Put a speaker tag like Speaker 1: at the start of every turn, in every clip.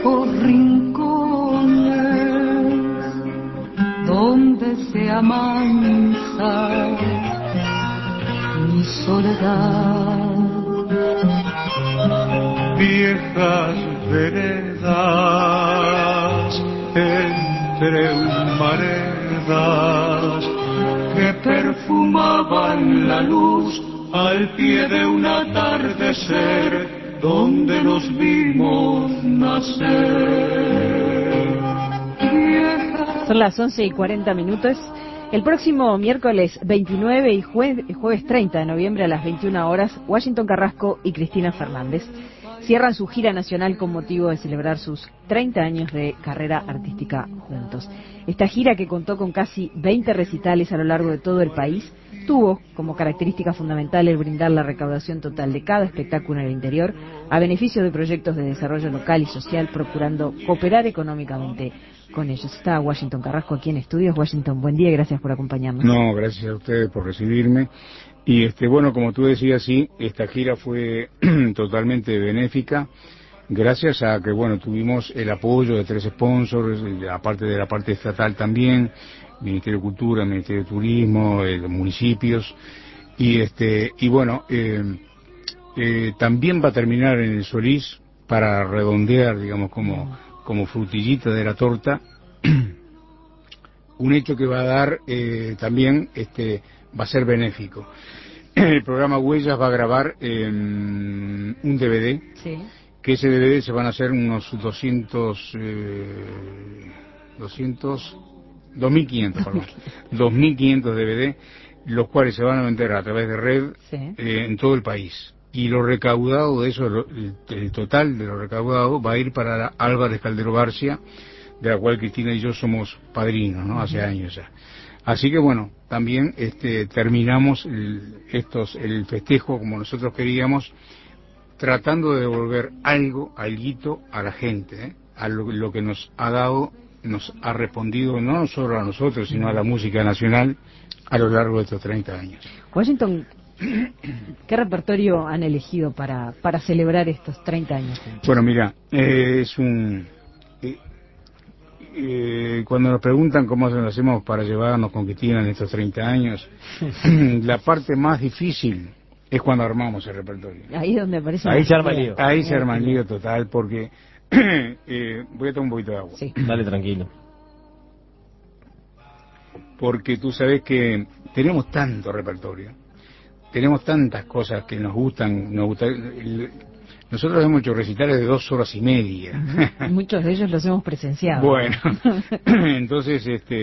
Speaker 1: viejos rincones donde se amansa mi soledad.
Speaker 2: Viejas veredas entre humaredas que perfumaban la luz al pie de un atardecer donde nos vimos nacer.
Speaker 3: Son las 11:40. El próximo miércoles 29 y jueves 30 de noviembre a las 21 horas, Washington Carrasco y Cristina Fernández cierran su gira nacional con motivo de celebrar sus 30 años de carrera artística juntos. Esta gira, que contó con casi 20 recitales a lo largo de todo el país, tuvo como característica fundamental el brindar la recaudación total de cada espectáculo en el interior a beneficio de proyectos de desarrollo local y social, procurando cooperar económicamente con ellos. Está Washington Carrasco aquí en estudios. Washington, buen día y gracias por acompañarnos.
Speaker 4: No, gracias a ustedes por recibirme. Y bueno, como tú decías, sí, esta gira fue totalmente benéfica, gracias a que, bueno, tuvimos el apoyo de 3 sponsors, aparte de la parte estatal también, Ministerio de Cultura, Ministerio de Turismo, los municipios, y bueno, también va a terminar en el Solís, para redondear, digamos, como frutillita de la torta, un hecho que va a dar también, va a ser benéfico. El programa Huellas va a grabar un DVD,
Speaker 3: sí,
Speaker 4: que ese DVD se van a hacer unos 2.500, perdón, 2.500 DVD, los cuales se van a vender a través de red,
Speaker 3: sí,
Speaker 4: en todo el país. Y lo recaudado de eso, el total de lo recaudado va a ir para la Álvarez Caldero García, de la cual Cristina y yo somos padrinos, ¿no? Hace años ya. Así que bueno, también terminamos el festejo como nosotros queríamos, tratando de devolver alguito a la gente, a lo que nos ha dado, nos ha respondido no solo a nosotros, sino a la música nacional a lo largo de estos 30 años.
Speaker 3: Washington, ¿qué repertorio han elegido para celebrar estos 30 años juntos?
Speaker 4: Bueno, mira, cuando nos preguntan cómo lo hacemos para llevarnos con Cristina en estos 30 años, la parte más difícil es cuando armamos el repertorio.
Speaker 3: Ahí es donde aparece.
Speaker 5: Ahí se arma el lío.
Speaker 4: Ahí se arma el lío total, porque voy a tomar un poquito de agua.
Speaker 3: Sí.
Speaker 5: Dale, tranquilo.
Speaker 4: Porque tú sabes que tenemos tanto repertorio, tenemos tantas cosas que nos gustan. Nosotros hemos hecho recitales de 2 horas y media.
Speaker 3: Muchos de ellos los hemos presenciado.
Speaker 4: Bueno, entonces,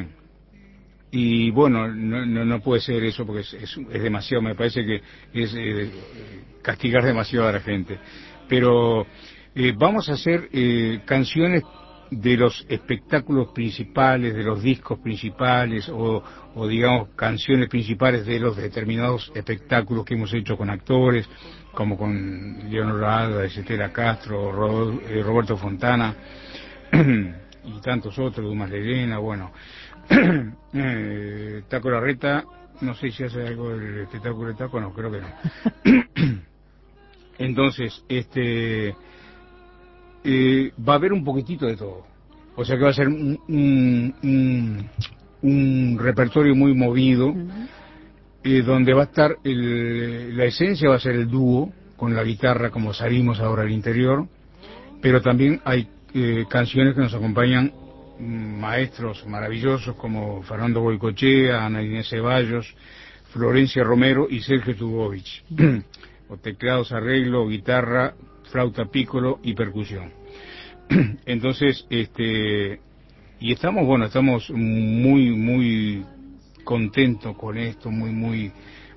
Speaker 4: y bueno, no puede ser eso, porque es demasiado, me parece que es castigar demasiado a la gente. Pero vamos a hacer canciones de los espectáculos principales, de los discos principales, o digamos canciones principales de los determinados espectáculos que hemos hecho con actores, como con Leonor Álvarez, Estela Castro, Roberto Fontana y tantos otros, Dumas Lerena, bueno. Taco Larreta, no sé si hace algo del espectáculo de Taco, no, creo que no. Entonces, va a haber un poquitito de todo. O sea que va a ser un repertorio muy movido, donde va a estar la esencia va a ser el dúo con la guitarra, como salimos ahora al interior, pero también hay canciones que nos acompañan maestros maravillosos como Fernando Goicoechea, Ana Inés Ceballos, Florencia Romero y Sergio Tubovich. O teclados, arreglo, guitarra, flauta piccolo y percusión. Entonces, y estamos muy contentos con esto, muy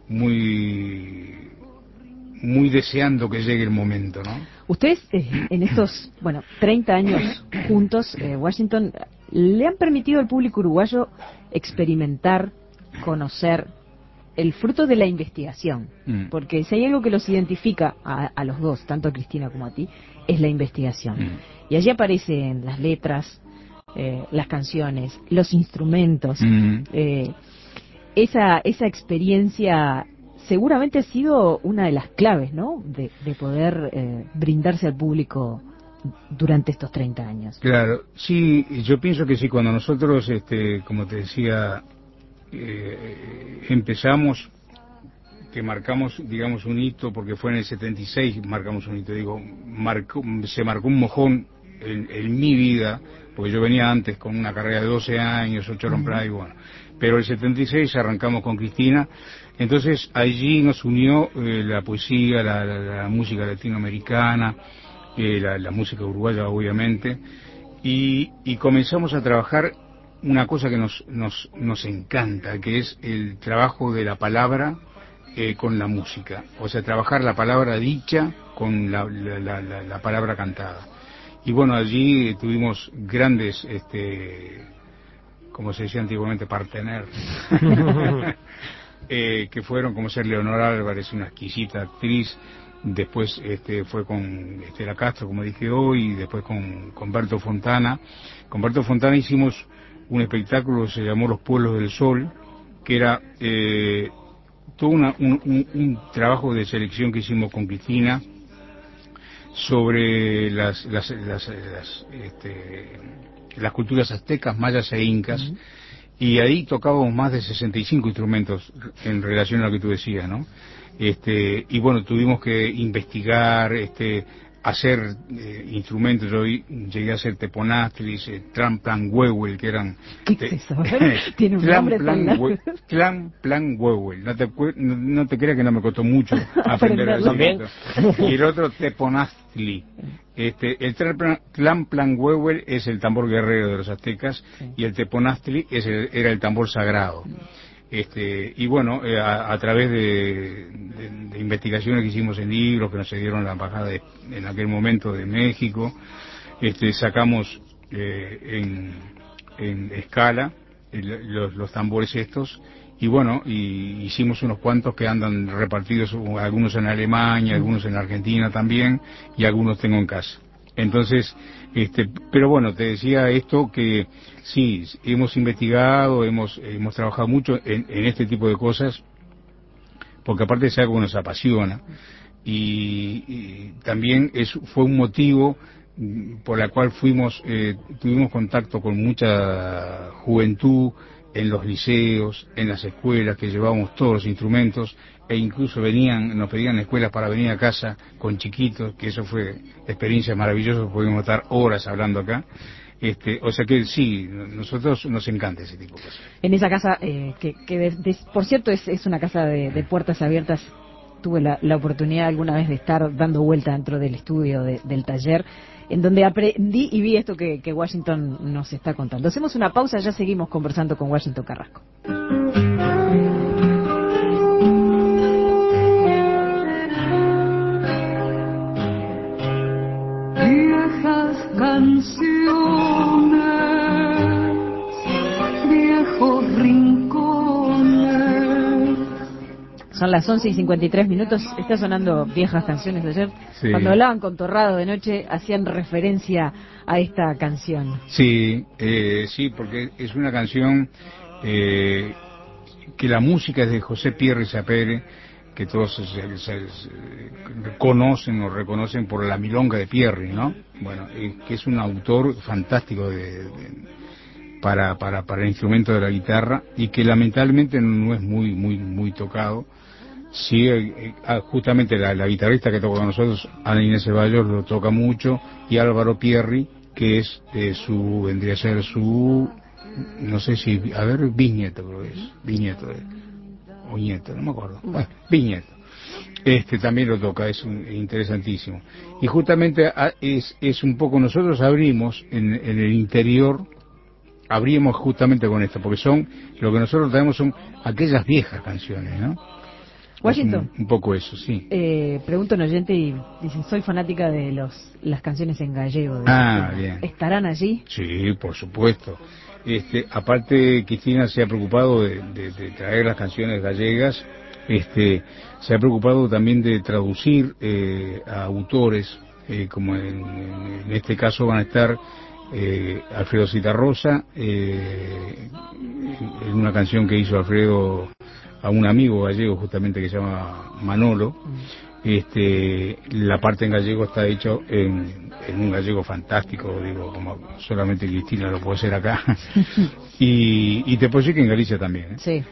Speaker 4: deseando que llegue el momento, ¿no?
Speaker 3: Ustedes, en estos, 30 años juntos, Washington, ¿le han permitido al público uruguayo experimentar, conocer el fruto de la investigación? Porque si hay algo que los identifica a los dos, tanto a Cristina como a ti, es la investigación. Y allí aparecen las letras, las canciones, los instrumentos. Esa experiencia seguramente ha sido una de las claves, ¿no? De poder brindarse al público durante estos 30 años.
Speaker 4: Claro, sí, yo pienso que sí, cuando nosotros, como te decía, empezamos, que marcamos, digamos, un hito, porque fue en el 76, marcamos un hito, digo, se marcó un mojón en mi vida, porque yo venía antes con una carrera de 12 años, 8 horas y bueno, pero el 76 arrancamos con Cristina, entonces allí nos unió la poesía, la música latinoamericana, la música uruguaya obviamente, y comenzamos a trabajar una cosa que nos encanta, que es el trabajo de la palabra con la música, o sea, trabajar la palabra dicha con la palabra cantada. Y bueno, allí tuvimos grandes, como se decía antiguamente, partener, que fueron como ser Leonor Álvarez, una exquisita actriz, después fue con Estela Castro, como dije hoy, y después con Berto Fontana. Con Berto Fontana hicimos un espectáculo que se llamó Los Pueblos del Sol, que era todo un trabajo de selección que hicimos con Cristina sobre las culturas aztecas, mayas e incas, y ahí tocábamos más de 65 instrumentos en relación a lo que tú decías, ¿no? Y bueno, tuvimos que investigar, hacer instrumentos. Yo llegué a hacer teponaztlis, tlamplanhuehuel, que eran...
Speaker 3: ¿Qué es eso? Tiene un nombre tan largo.
Speaker 4: Tlamplanhuehuel. No te creas que no me costó mucho aprender el instrumento. Y el otro teponaztli. El tlamplanhuehuel es el tambor guerrero de los aztecas, sí, y el teponaztli era el tambor sagrado. Y bueno, a través de investigaciones que hicimos en libros que nos dieron la embajada en aquel momento de México, sacamos en escala los tambores estos, y bueno, y hicimos unos cuantos que andan repartidos, algunos en Alemania, algunos en Argentina también, y algunos tengo en casa. Entonces, pero bueno, te decía esto que sí, hemos investigado, hemos trabajado mucho en este tipo de cosas, porque aparte es algo que nos apasiona, y también fue un motivo por la cual tuvimos contacto con mucha juventud en los liceos, en las escuelas, que llevábamos todos los instrumentos, e incluso nos pedían escuelas para venir a casa con chiquitos, que eso fue experiencia maravillosa, pudimos estar horas hablando acá. O sea que sí, nosotros nos encanta ese tipo de cosas.
Speaker 3: En esa casa, por cierto es una casa de puertas abiertas, tuve la oportunidad alguna vez de estar dando vuelta dentro del estudio del taller, en donde aprendí y vi esto que Washington nos está contando. Hacemos una pausa, ya seguimos conversando con Washington Carrasco.
Speaker 1: Viejas canciones, viejos rincones.
Speaker 3: Son las 11:53. Está sonando Viejas Canciones de ayer. Sí. Cuando hablaban con Torrado de noche, hacían referencia a esta canción.
Speaker 4: Sí, sí, porque es una canción que la música es de José Pierre Sapere, que todos conocen o reconocen por la milonga de Pierri, ¿no? Bueno, que es un autor fantástico para el instrumento de la guitarra, y que lamentablemente no es muy tocado. Sí, justamente la guitarrista que toca con nosotros, Ana Inés Ceballos, lo toca mucho, y Álvaro Pierri, que es vendría a ser su, no sé si, bisnieto, creo que es, bisnieto o nieto, no me acuerdo, bueno, bisnieto. También lo toca, es interesantísimo. Y justamente es un poco, nosotros abrimos en el interior, abrimos justamente con esto, porque lo que nosotros traemos son aquellas viejas canciones, ¿no?
Speaker 3: Washington.
Speaker 4: Un poco eso, sí.
Speaker 3: Pregunta un oyente y dicen, soy fanática de las canciones en gallego.
Speaker 4: Bien.
Speaker 3: ¿Estarán allí?
Speaker 4: Sí, por supuesto. Aparte, Cristina se ha preocupado de traer las canciones gallegas, se ha preocupado también de traducir a autores, como en este caso van a estar Alfredo Citarrosa, en una canción que hizo Alfredo a un amigo gallego justamente que se llama Manolo. La parte en gallego está hecho en un gallego fantástico, digo, como solamente Cristina lo puede hacer acá. y te puedo decir que en Galicia también,
Speaker 3: Sí.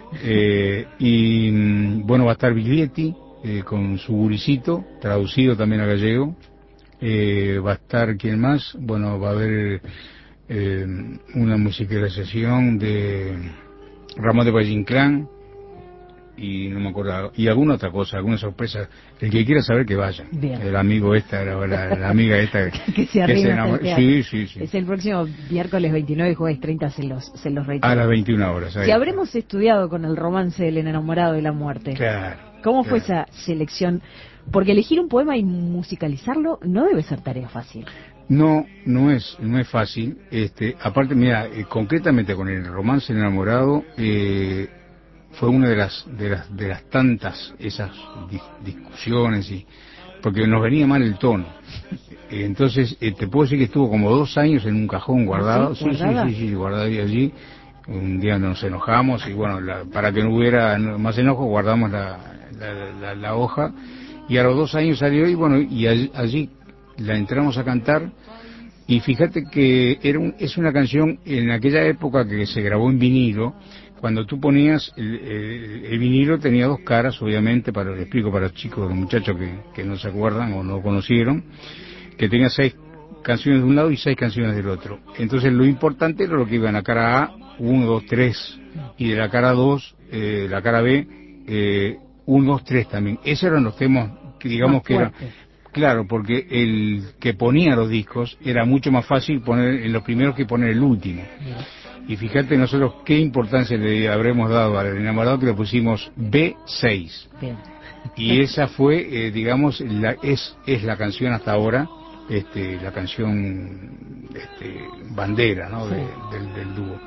Speaker 4: Bueno, va a estar Biglietti con su guricito, traducido también a gallego. Va a estar, ¿quién más? Bueno, va a haber una musicalización de Ramón de Valle Inclán, y no me acuerdo, y alguna otra cosa, alguna sorpresa. El que quiera saber que vaya.
Speaker 3: Bien.
Speaker 4: El amigo la amiga esta
Speaker 3: que se arriba.
Speaker 4: Sí.
Speaker 3: Es el próximo miércoles 29 y jueves 30, se los reitero.
Speaker 4: A las 21 horas.
Speaker 3: Si habremos estudiado con el romance del enamorado de la muerte.
Speaker 4: Claro.
Speaker 3: ¿Cómo fue esa selección? Porque elegir un poema y musicalizarlo no debe ser tarea fácil.
Speaker 4: No es fácil. Aparte, mira, concretamente con el romance del enamorado, fue una de las tantas esas discusiones, porque nos venía mal el tono. Entonces te puedo decir que estuvo como 2 años en un cajón guardado.
Speaker 3: ¿Sí?
Speaker 4: Sí, guardado allí. Un día nos enojamos y bueno, para que no hubiera más enojo guardamos la hoja, y a los 2 años salió, y bueno, y allí la entramos a cantar. Y fíjate que es una canción en aquella época que se grabó en vinilo. Cuando tú ponías el vinilo tenía 2 caras, obviamente, lo explico para los chicos, los muchachos que no se acuerdan o no conocieron, que tenía 6 canciones de un lado y 6 canciones del otro. Entonces lo importante era lo que iba en la cara A, 1, 2, 3, y de la cara 2, la cara B, 1, 2, 3 también. Esos eran los temas que digamos que eran... Claro, porque el que ponía los discos era mucho más fácil poner en los primeros que poner el último. Y fíjate nosotros qué importancia le habremos dado al enamorado, que le pusimos B6.
Speaker 3: Bien.
Speaker 4: Y esa fue, digamos, es la canción hasta ahora, la canción bandera, ¿no?
Speaker 3: Sí.
Speaker 4: del dúo.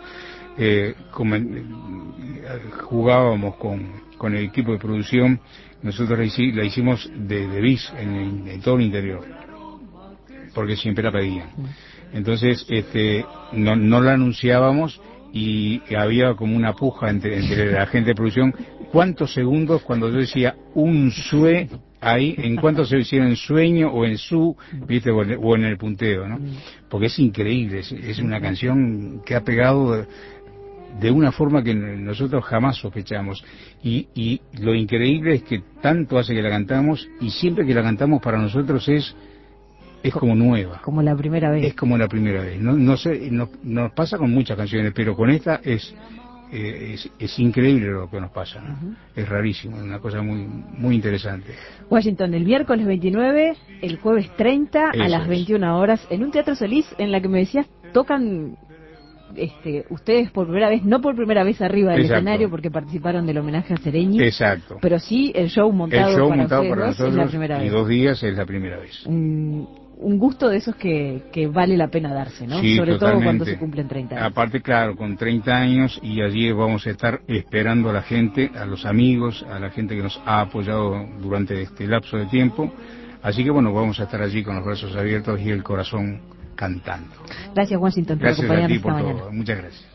Speaker 4: Jugábamos con el equipo de producción. Nosotros la hicimos de bis en todo el interior, porque siempre la pedían. Entonces no la anunciábamos, y había como una puja entre la gente de producción. ¿Cuántos segundos cuando yo decía un sue ahí, en cuánto se hicieron en sueño o en su, viste, o en el punteo, ¿no? Porque es increíble, es una canción que ha pegado de una forma que nosotros jamás sospechamos, y lo increíble es que tanto hace que la cantamos, y siempre que la cantamos para nosotros es como nueva,
Speaker 3: como la primera vez.
Speaker 4: Es como la primera vez. No sé, nos pasa con muchas canciones, pero con esta es increíble lo que nos pasa, ¿no? Es rarísimo, es una cosa muy muy interesante.
Speaker 3: Washington, el miércoles 29, el jueves 30 a las 21 horas en un Teatro Solís, en la que me decías tocan ustedes por primera vez, no por primera vez arriba del escenario, porque participaron del homenaje a Sereñi.
Speaker 4: Exacto.
Speaker 3: Pero sí el show montado para nosotros es la primera vez.
Speaker 4: Y 2 días es la primera vez.
Speaker 3: Un gusto de esos que vale la pena darse, ¿no?
Speaker 4: Sí,
Speaker 3: sobre
Speaker 4: totalmente.
Speaker 3: todo cuando se cumplen 30 años.
Speaker 4: Aparte, claro, con 30 años, y allí vamos a estar esperando a la gente, a los amigos, a la gente que nos ha apoyado durante este lapso de tiempo. Así que bueno, vamos a estar allí con los brazos abiertos y el corazón cantando.
Speaker 3: Gracias, Washington, por
Speaker 4: acompañarnos
Speaker 3: esta mañana.
Speaker 4: Muchas gracias.